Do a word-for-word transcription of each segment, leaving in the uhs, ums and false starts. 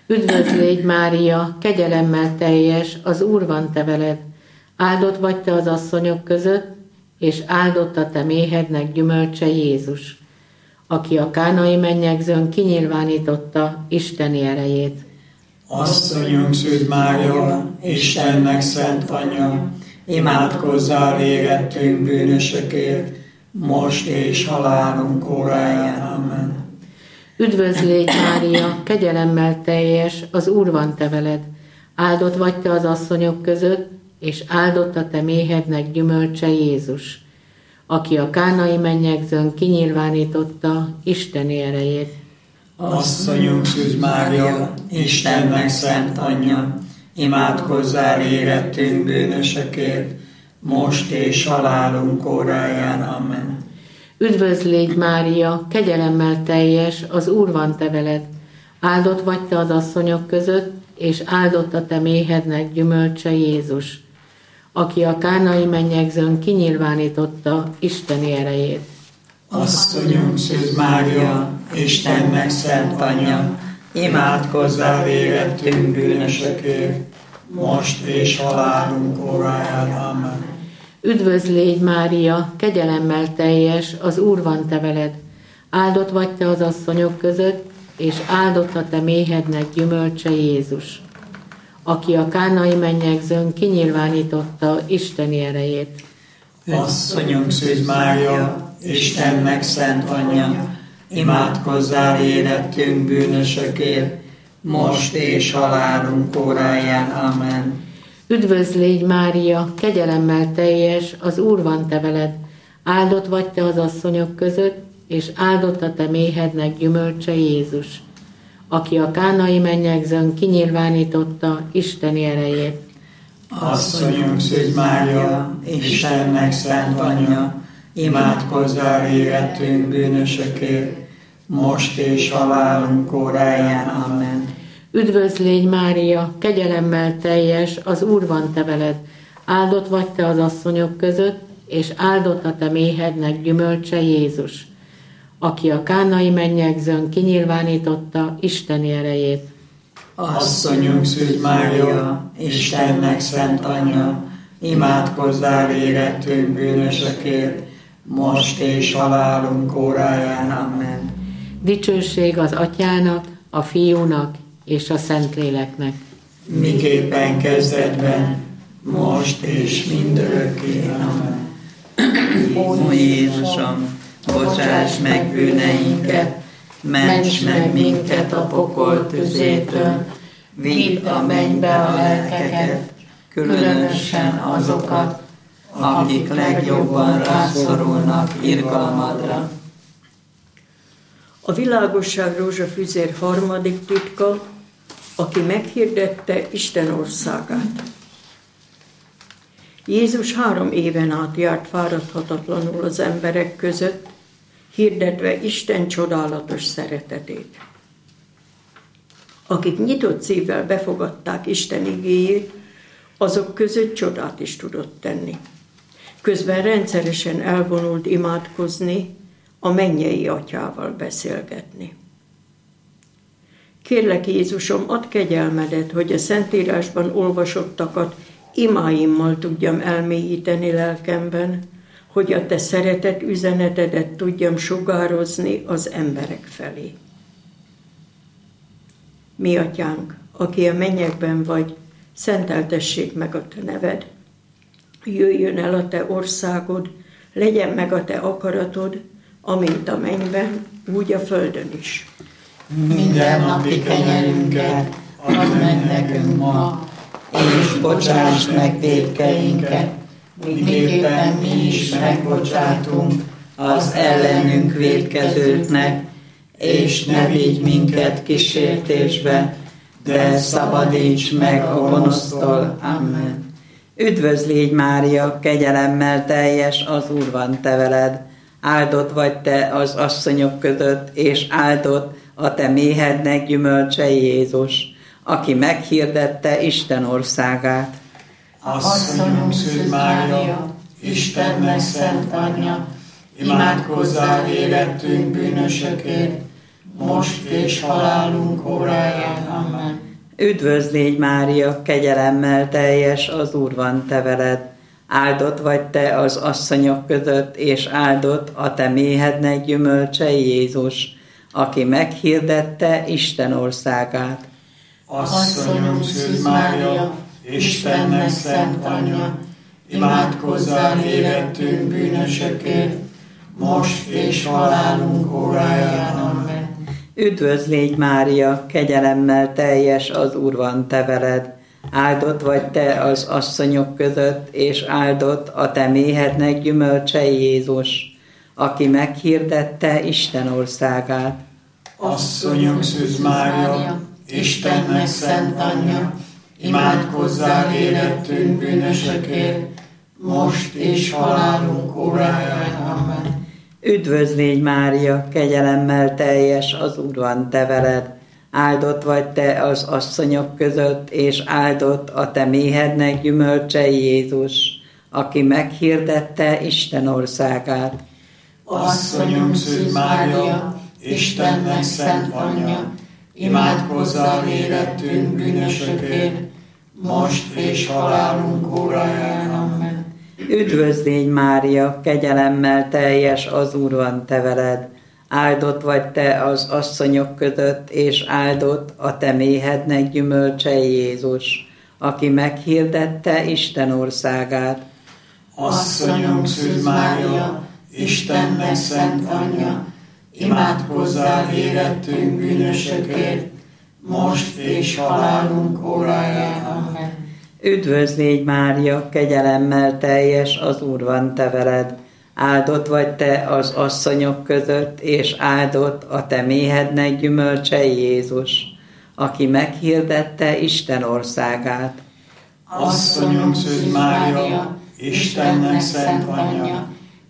Üdvözl légy, Mária, kegyelemmel teljes, az Úr van te veled. Áldott vagy te az asszonyok között, és áldott a te méhednek gyümölcse Jézus, aki a kánai mennyegzőn kinyilvánította Isteni erejét. Asszonyunk Szűz Mária, Istennek szent anyja, imádkozzál érettünk bűnösökért, most és halálunk óráján. Amen. Üdvözl légy, Mária, kegyelemmel teljes, az Úr van te veled. Áldott vagy te az asszonyok között, és áldott a te méhednek gyümölcse Jézus, aki a kánai mennyegzőn kinyilvánította Isteni erejét. Asszonyunk Szűz Mária, Istennek szent anyja, imádkozzál érettünk bűnösökért, most és halálunk óráján. Amen. Üdvözl légy, Mária, kegyelemmel teljes, az Úr van te veled. Áldott vagy te az asszonyok között, és áldott a te méhednek gyümölcse Jézus, aki a kánai mennyegzőn kinyilvánította Isteni erejét. Asszonyunk Szűz Mária, Istennek szent anyja, imádkozzál érettünk bűnösökért, most és halálunk óráján. Amen. Üdvözl légy, Mária, kegyelemmel teljes, az Úr van te veled. Áldott vagy te az asszonyok között, és áldott a te méhednek gyümölcse Jézus, aki a kánai mennyegzőn kinyilvánította Isteni erejét. Asszonyunk Szűz Mária, Istennek szent anyja, imádkozzál érettünk bűnösökért, most és halálunk óráján. Amen. Üdvözl légy, Mária, kegyelemmel teljes, az Úr van te veled. Áldott vagy te az asszonyok között, és áldott a te méhednek gyümölcse Jézus, aki a kánai mennyegzőn kinyilvánította Isteni erejét. Asszonyunk Szűz Mária, Istennek szent anyja, imádkozzál érettünk bűnösökért, most és halálunk óráján. Amen. Üdvözl légy, Mária, kegyelemmel teljes, az Úr van te veled. Áldott vagy te az asszonyok között, és áldott a te méhednek gyümölcse Jézus, aki a kánai mennyegzőn kinyilvánította Isteni erejét. Asszonyunk Szűz Mária, Istennek szent anyja, imádkozzál érettünk bűnösökért, most és halálunk óráján. Amen. Dicsőség az Atyának, a Fiúnak és a Szentléleknek. Miképpen kezdetben, most és mindörökké. Amen. Ó Jézusom, bocsáss meg bűneinket, ments meg minket a pokol tüzétől, vidd a mennybe a lelkeket, különösen azokat, akik legjobban rászorulnak irgalmadra. A világosság rózsafüzér harmadik titka, aki meghirdette Isten országát. Jézus három éven át járt fáradhatatlanul az emberek között, hirdetve Isten csodálatos szeretetét. Akik nyitott szívvel befogadták Isten igéjét, azok között csodát is tudott tenni. Közben rendszeresen elvonult imádkozni, a mennyei Atyával beszélgetni. Kérlek, Jézusom, add kegyelmedet, hogy a Szentírásban olvasottakat imáimmal tudjam elmélyíteni lelkemben, hogy a te szeretet üzenetedet tudjam sugározni az emberek felé. Mi Atyánk, aki a mennyekben vagy, szenteltessék meg a te neved. Jöjjön el a te országod, legyen meg a te akaratod, amint a mennyben, úgy a földön is. Minden napi kenyerünket add meg nekünk ma, és bocsáss meg vétkeinket, miképpen mi is megbocsátunk az ellenünk vétkezőknek, és ne vigy minket kísértésbe, de szabadíts meg a gonosztól. Amen. Üdvözl légy, Mária, kegyelemmel teljes, az Úr van te veled. Áldott vagy te az asszonyok között, és áldott a te méhednek gyümölcse Jézus, aki meghirdette Isten országát. Asszonyunk Szűz Mária, Istennek szent anyja, imádkozzál érettünk bűnösökért, most és halálunk óráján. Amen. Üdvözl légy Mária, kegyelemmel teljes, az Úr van te veled. Áldott vagy te az asszonyok között, és áldott a te méhednek gyümölcse Jézus, aki meghirdette Isten országát. Asszonyom Szűz Mária, Istennek szent anyja, imádkozzál érettünk bűnösökért, most és halálunk óráján. Amen. Üdvözl légy Mária, kegyelemmel teljes, az Úr van te veled. Áldott vagy te az asszonyok között, és áldott a te méhednek gyümölcse Jézus, aki meghirdette Isten országát. Asszonyom Szűz Mária, Istennek szent anyja, imádkozzál érettünk bűnösökért, most és halálunk óráján. Amen. Üdvözl légy Mária, kegyelemmel teljes, az Úr van te veled. Áldott vagy te az asszonyok között, és áldott a te méhednek gyümölcse Jézus, aki meghirdette Isten országát. Asszonyom Szűz Mária, Istennek szent anyja, imádkozzál érettünk bűnösökért, most és halálunk óráján. Amen. Üdvözl légy Mária, kegyelemmel teljes, az Úr van te veled. Áldott vagy te az asszonyok között, és áldott a te méhednek gyümölcse Jézus, aki meghirdette Isten országát. Asszonyom Szűz Mária, Istennek szent anyja, imádkozzál érettünk bűnösökért, most és halálunk óráján. Amen. Üdvözl légy Mária, kegyelemmel teljes, az Úr van te veled. Áldott vagy te az asszonyok között, és áldott a te méhednek gyümölcse Jézus, aki meghirdette Isten országát. Asszonyom Szűz Mária, Istennek szent anyja,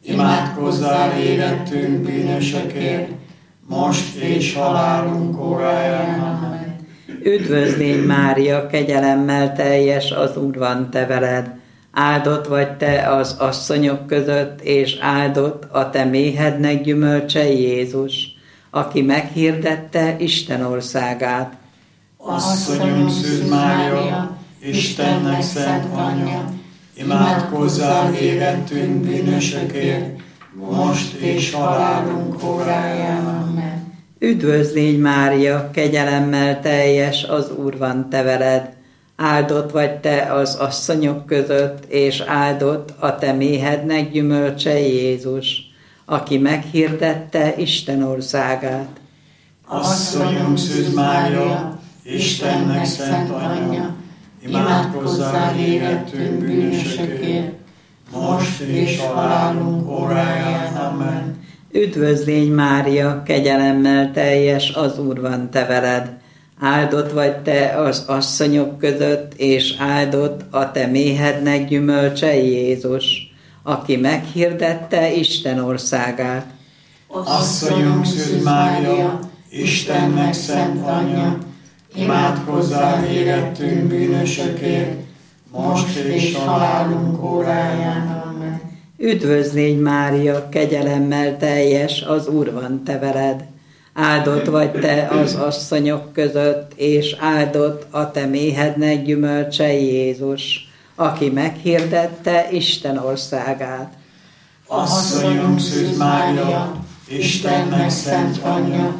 imádkozzál érettünk bűnösökért, most és halálunk óráján. Amen. Üdvözl légy Mária, kegyelemmel teljes, az Úr van te veled. Áldott vagy te az asszonyok között, és áldott a te méhednek gyümölcse Jézus, aki meghirdette Isten országát. Asszonyom Szűz Mária, Istennek szent anyja, imádkozzál érettünk bűnösökért, most és halálunk óráján. Amen. Üdvözl légy Mária, kegyelemmel teljes, az Úr van te veled. Áldott vagy te az asszonyok között, és áldott a te méhednek gyümölcse Jézus, aki meghirdette Isten országát. Asszonyom Szűz Mária, Istennek szent anyja, imádkozzál érettünk bűnösökért, most és halálunk óráján. Amen. Üdvözl légy Mária, kegyelemmel teljes, az Úr van te veled. Áldott vagy te az asszonyok között, és áldott a te méhednek gyümölcse Jézus, aki meghirdette Isten országát. Asszonyom Szűz Mária, Istennek szent anyja, imádkozzál érettünk bűnösökért, most és halálunk óráján. Amen. Üdvözl légy Mária, kegyelemmel teljes, az Úr van te veled. Áldott vagy te az asszonyok között, és áldott a te méhednek gyümölcse Jézus, aki meghirdette Isten országát. Asszonyom Szűz Mária, Istennek szent anyja,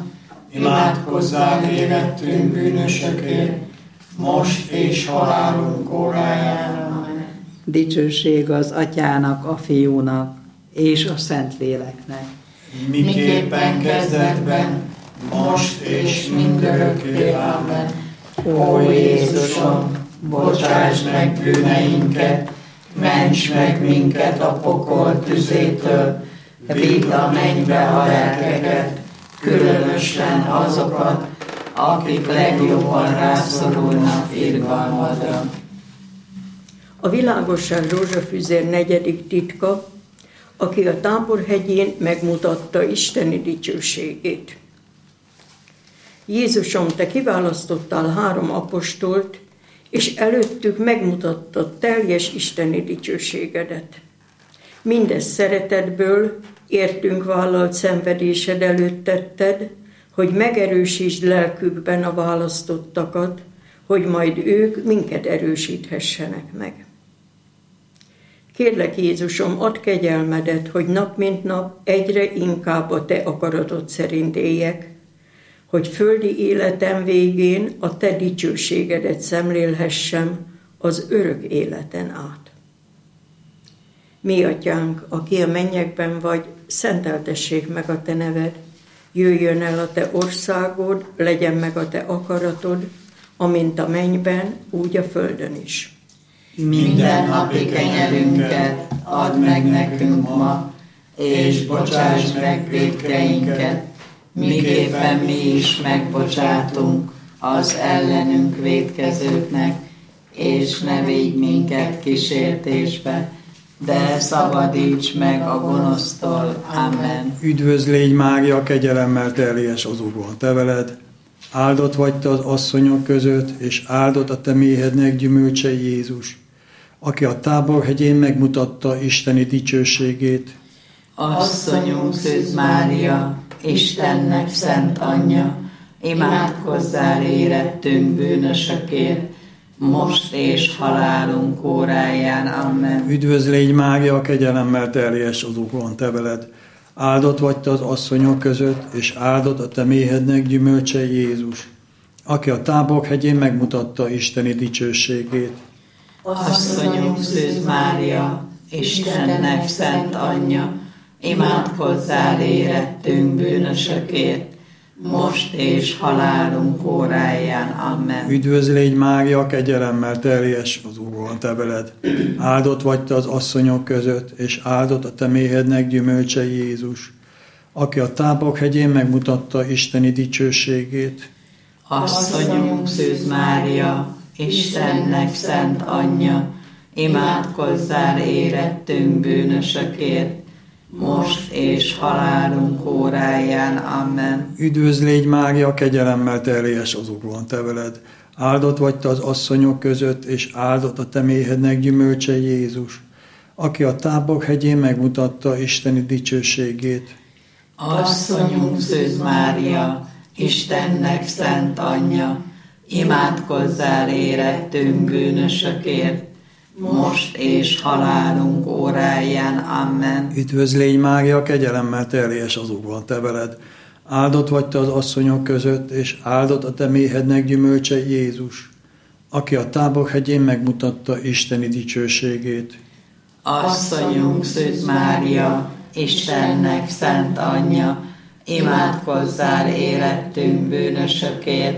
imádkozzál érettünk bűnösökért, most és halálunk óráján. Amen. Dicsőség az Atyának, a Fiúnak és a Szentléleknek. Miképpen kezdetben, most és mindörökké. Amen. Ó Jézusom, bocsáss meg bűneinket, ments meg minket a pokol tüzétől, vidd a mennybe a lelkeket, különösen azokat, akik legjobban rászorulnak irgalmadra. A világosság rózsafüzér negyedik titka, aki a Táborhegyén megmutatta isteni dicsőségét. Jézusom, te kiválasztottál három apostolt, és előttük megmutattad teljes isteni dicsőségedet. Mindez szeretetből, értünk vállalt szenvedésed előtt tetted, hogy megerősítsd lelkükben a választottakat, hogy majd ők minket erősíthessenek meg. Kérlek, Jézusom, add kegyelmedet, hogy nap mint nap egyre inkább a Te akaratod szerint éljek, hogy földi életem végén a Te dicsőségedet szemlélhessem az örök életen át. Mi Atyánk, aki a mennyekben vagy, szenteltessék meg a Te neved, jöjjön el a Te országod, legyen meg a Te akaratod, amint a mennyben, úgy a földön is. Minden napi kenyerünket add meg nekünk ma, és bocsáss meg vétkeinket, miképpen mi is megbocsátunk az ellenünk vétkezőknek, és ne vigy minket kísértésbe, de szabadíts meg a gonosztól. Amen. Üdvözl légy Mária, kegyelemmel teljes, az Úr van te veled. Áldott vagy te az asszonyok között, és áldott a te méhednek gyümölcse Jézus, aki a Táborhegyén megmutatta isteni dicsőségét. Asszonyunk Szűz Mária, Istennek szent anyja, imádkozzál érettünk bűnösökért, most és halálunk óráján. Amen. Üdvözl légy Mária, kegyelemmel teljes, az Úr van te veled. Áldott vagy te az asszonyok között, és áldott a te méhednek gyümölcse Jézus, aki a Táborhegyén megmutatta isteni dicsőségét. Asszonyunk Szűz Mária, Istennek szent anyja, imádkozzál érettünk bűnösökért, most és halálunk óráján. Amen. Üdvözl légy Mária, kegyelemmel teljes, az Úr van te veled. Áldott vagy te az asszonyok között, és áldott a te méhednek gyümölcse Jézus, aki a Táborhegyén megmutatta isteni dicsőségét. Asszonyunk Szűz Mária, Istennek szent anyja, imádkozzál érettünk bűnösökért, most és halálunk óráján. Amen. Üdvözl légy Mária, kegyelemmel teljes, az Úr van te veled. Áldott vagy te az asszonyok között, és áldott a te méhednek gyümölcse Jézus, aki a Táborhegyén megmutatta isteni dicsőségét. Asszonyunk Szűz Mária, Istennek szent anyja, imádkozzál érettünk bűnösökért, most és halálunk óráján. Amen. Üdvözl légy Mária, kegyelemmel teljes, az Úr van te veled. Áldott vagy te az asszonyok között, és áldott a te méhednek gyümölcse Jézus, aki a Táborhegyén megmutatta isteni dicsőségét. Asszonyunk Szűz Mária, Istennek szent anyja, imádkozzál érettünk bűnösökért,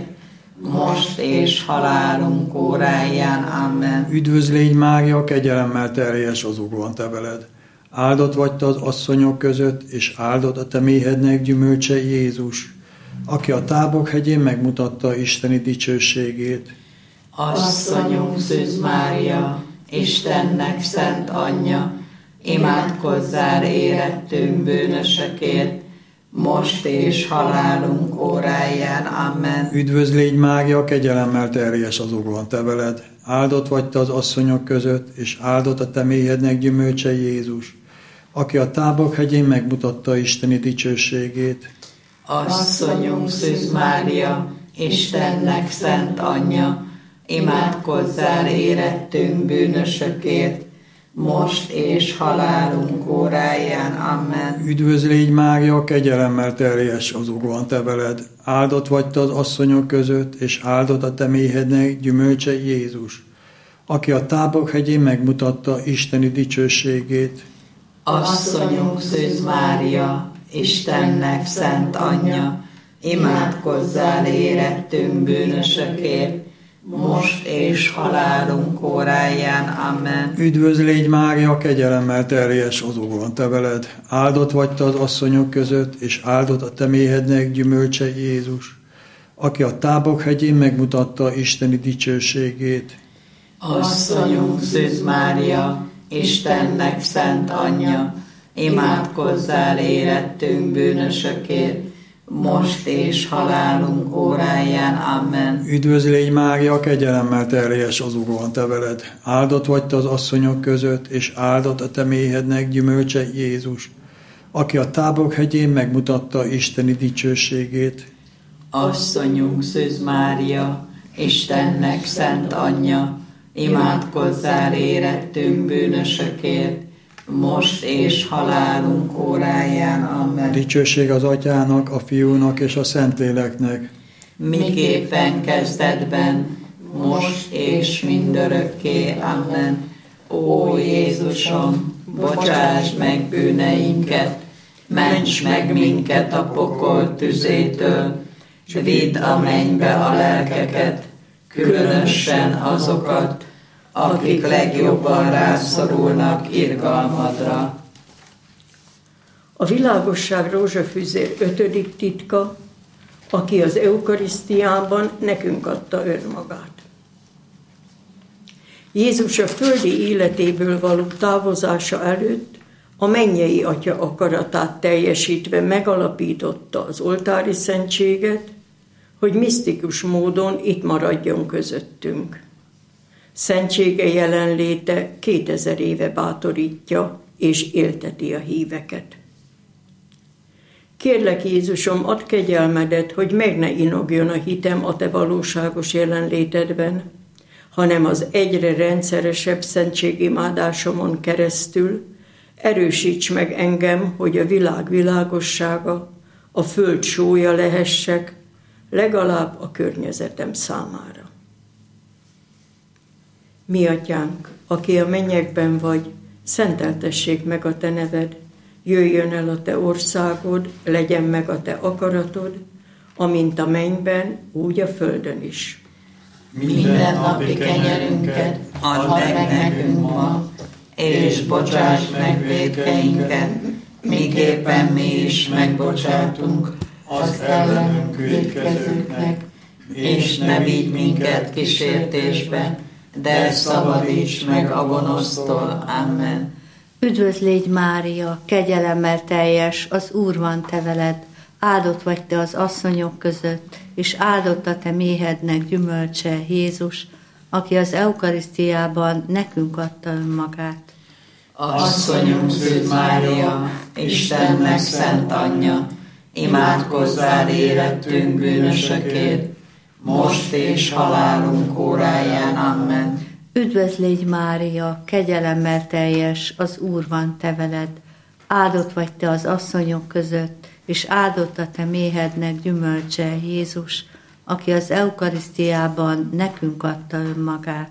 most és halálunk óráján. Amen. Üdvözl légy Mária, kegyelemmel teljes, az Úr van te veled. Áldott vagy te az asszonyok között, és áldott a te méhednek gyümölcse Jézus, aki a Táborhegyén megmutatta isteni dicsőségét. Asszonyunk Szűz Mária, Istennek szent anyja, imádkozzál érettünk bűnösökért, most és halálunk óráján. Amen. Üdvözl légy Mária, kegyelemmel teljes, az Úr van te veled. Áldott vagy te az asszonyok között, és áldott a te méhednek gyümölcse Jézus, aki a Táborhegyén megmutatta isteni dicsőségét. Asszonyunk Szűz Mária, Istennek szent anyja, imádkozzál érettünk bűnösökért, most és halálunk óráján. Amen. Üdvözl légy Mária, kegyelemmel teljes, az Úr van te veled. Áldott vagy te az asszonyok között, és áldott a te méhednek gyümölcse Jézus, aki a Táborhegyén megmutatta isteni dicsőségét. Asszonyunk Szűz Mária, Istennek szent anyja, imádkozzál érettünk bűnösökért, most és halálunk óráján. Amen. Üdvözl légy Mária, kegyelemmel teljes, az Úr van te veled. Áldott vagy te az asszonyok között, és áldott a te méhednek gyümölcse Jézus, aki a Táborhegyén megmutatta isteni dicsőségét. Asszonyunk Szűz Mária, Istennek szent anyja, imádkozzál érettünk bűnösökért, most és halálunk óráján. Amen. Üdvözl légy Mária, kegyelemmel teljes, az Úr van te veled. Áldott vagy te az asszonyok között, és áldott a te méhednek gyümölcse Jézus, aki a Táborhegyén megmutatta isteni dicsőségét. Asszonyunk Szűz Mária, Istennek szent anyja, imádkozzál érettünk bűnösökért, most és halálunk óráján. Amen. Dicsőség az Atyának, a Fiúnak és a Szentléleknek. Miképpen kezdetben, most és mindörökké. Amen. Ó Jézusom, bocsáss meg bűneinket, ments meg minket a pokol tüzétől, s vidd a mennybe a lelkeket, különösen azokat, akik legjobban rászorulnak irgalmadra. A világosság rózsafűzér ötödik titka, aki az eukarisztiában nekünk adta önmagát. Jézus a földi életéből való távozása előtt a mennyei Atya akaratát teljesítve megalapította az oltári szentséget, hogy misztikus módon itt maradjon közöttünk. Szentsége jelenléte kétezer éve bátorítja és élteti a híveket. Kérlek, Jézusom, add kegyelmedet, hogy meg ne inogjon a hitem a te valóságos jelenlétedben, hanem az egyre rendszeresebb szentségimádásomon keresztül erősíts meg engem, hogy a világ világossága, a föld sója lehessek, legalább a környezetem számára. Mi Atyánk, aki a mennyekben vagy, szenteltessék meg a te neved, jöjjön el a te országod, legyen meg a te akaratod, amint a mennyben, úgy a földön is. Minden napi kenyerünket add meg nekünk ma, és bocsáss meg vétkeinket, miképpen mi is megbocsátunk az ellenünk vétkezőknek, és ne vigy minket kísértésbe, de szabadíts meg a gonosztól. Amen. Üdvözl légy Mária, kegyelemmel teljes, az Úr van te veled, áldott vagy te az asszonyok között, és áldott a te méhednek gyümölcse, Jézus, aki az eukarisztiában nekünk adta önmagát. Asszonyunk Szűz Mária, Istennek szent anyja, imádkozzál érettünk bűnösökért, most és halálunk óráján. Amen. Üdvözl légy Mária, kegyelemmel teljes, az Úr van te veled, áldott vagy te az asszonyok között, és áldott a te méhednek gyümölcse, Jézus, aki az eukarisztiában nekünk adta önmagát.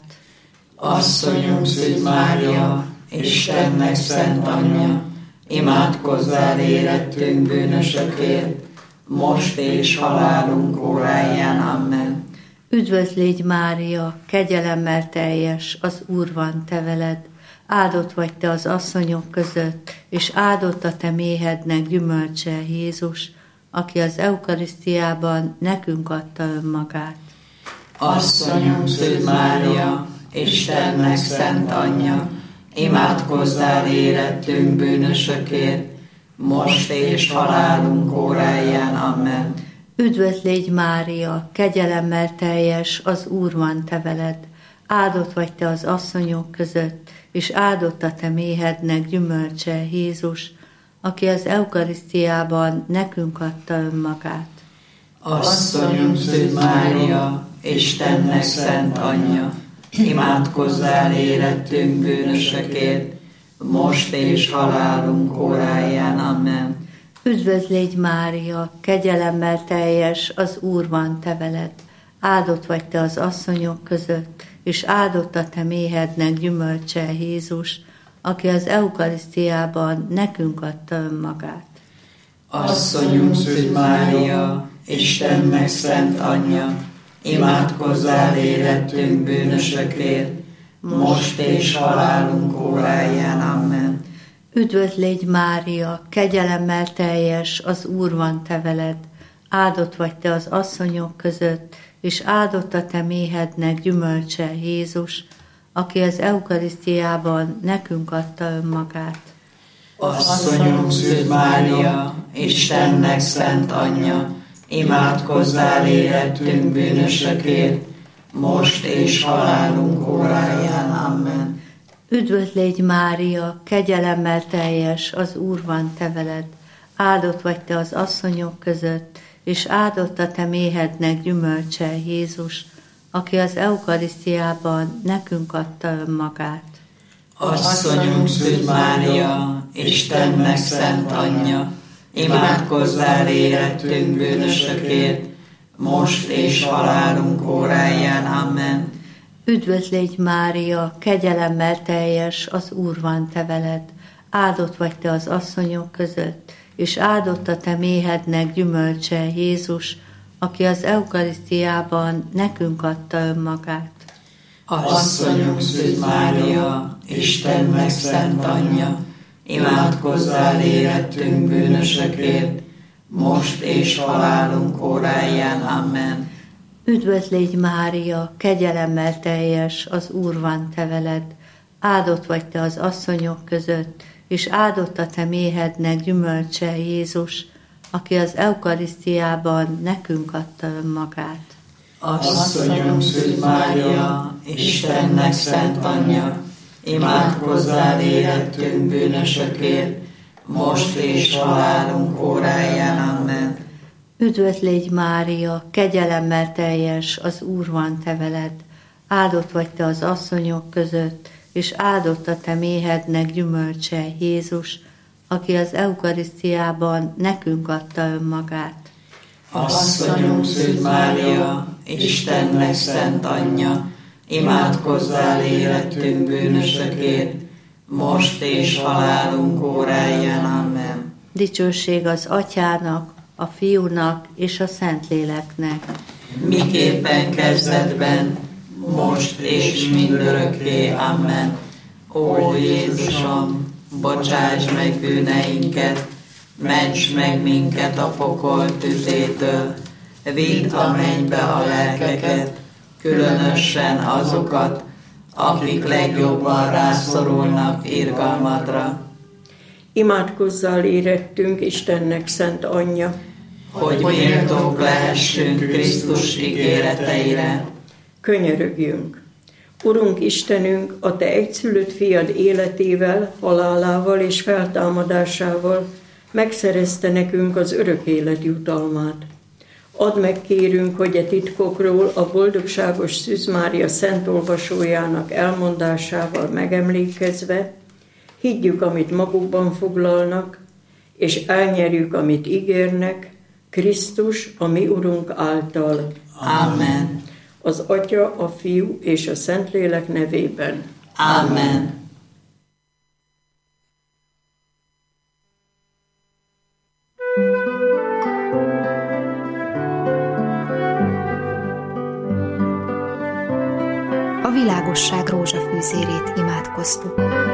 Asszonyunk Szűz Mária, Istennek szent anyja, imádkozzál érettünk bűnösökért, most és halálunk óráján. Amen. Üdvözl légy Mária, kegyelemmel teljes, az Úr van te veled, áldott vagy te az asszonyok között, és áldott a te méhednek gyümölcse, Jézus, aki az eukarisztiában nekünk adta önmagát. Asszonyunk Szűz Mária, Istennek szent anyja, imádkozzál érettünk bűnösökért, most és halálunk óráján. Amen. Üdvözl légy Mária, kegyelemmel teljes, az Úr van te veled, áldott vagy te az asszonyok között, és áldott a te méhednek gyümölcse, Jézus, aki az eukarisztiában nekünk adta önmagát. Asszonyunk Szűz Mária, Istennek szent anyja, imádkozzál érettünk bűnösökért, most és halálunk óráján. Amen. Üdvözl légy Mária, kegyelemmel teljes, az Úr van te veled, áldott vagy te az asszonyok között, és áldott a te méhednek gyümölcse, Jézus, aki az eukarisztiában nekünk adta önmagát. Asszonyunk Szűz Mária, Istennek szent anyja, imádkozzál érettünk bűnösökért, most és halálunk óráján. Amen. Üdvözl légy Mária, kegyelemmel teljes, az Úr van te veled, áldott vagy te az asszonyok között, és áldott a te méhednek gyümölcse, Jézus, aki az eukarisztiában nekünk adta önmagát. Asszonyunk Szűz Mária, Istennek szent anyja, imádkozzál érettünk bűnösökért, most és halálunk óráján. Amen. Üdvözl légy Mária, kegyelemmel teljes, az Úr van te veled, áldott vagy te az asszonyok között, és áldott a te méhednek gyümölcse, Jézus, aki az eukarisztiában nekünk adta önmagát. Asszonyunk Szűz Mária, Istennek szent anyja, imádkozzál érettünk bűnösökért, most és halálunk óráján. Amen. Üdvözl légy Mária, kegyelemmel teljes, az Úr van te veled, áldott vagy te az asszonyok között, és áldott a te méhednek gyümölcse, Jézus, aki az eukarisztiában nekünk adta önmagát. Asszonyunk Szűz Mária, Istennek szent anyja, imádkozzál érettünk bűnösökért, most és halálunk óráján. Amen. Üdvözl légy Mária, kegyelemmel teljes, az Úr van te veled, áldott vagy te az asszonyok között, és áldott a te méhednek gyümölcse, Jézus, aki az eukarisztiában nekünk adta önmagát. Asszonyunk Szűz Mária, Istennek szent anyja, imádkozzál érettünk bűnösökért, most és halálunk óráján. Amen. Üdvözl légy Mária, kegyelemmel teljes, az Úr van te veled, áldott vagy te az asszonyok között, és áldott a te méhednek gyümölcse, Jézus, aki az eukarisztiában nekünk adta önmagát. Asszonyunk Szűz Mária, Istennek szent anyja, imádkozzál érettünk bűnösökért, most és halálunk óráján. Amen. Dicsőség az Atyának, a Fiúnak és a Szentléleknek. Miképpen kezdetben, most és mindörökké. Amen. Ó Jézusom, bocsáss meg bűneinket, ments meg minket a pokol tüzétől, vidd a mennybe a lelkeket, különösen azokat, akik legjobban rászorulnak irgalmadra. Imádkozzál érettünk Istennek szent anyja, hogy méltók lehessünk Krisztus ígéreteire. Könyörögjünk! Urunk Istenünk, a te egyszülött fiad életével, halálával és feltámadásával megszerezte nekünk az örök élet jutalmát. Add meg, kérünk, hogy e titkokról a boldogságos Szűz Mária szent olvasójának elmondásával megemlékezve higgyük, amit magukban foglalnak, és elnyerjük, amit ígérnek, Krisztus, a mi Urunk által. Amen. Az Atya, a Fiú és a Szentlélek nevében. Amen. A világosság rózsafűzérét imádkoztuk.